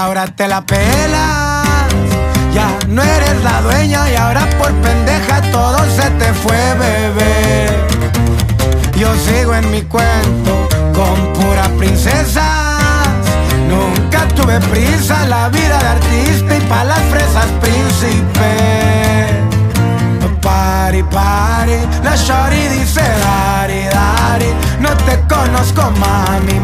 ahora te la pelas. Ya no eres la dueña y ahora por pendeja todo se te fue, bebé. Yo sigo en mi cuento con pura princesas. Nunca tuve prisa, la vida de artista y pa' las fresas príncipe. Pari, pari, la shorty dice dari, dari. No te conozco, mami.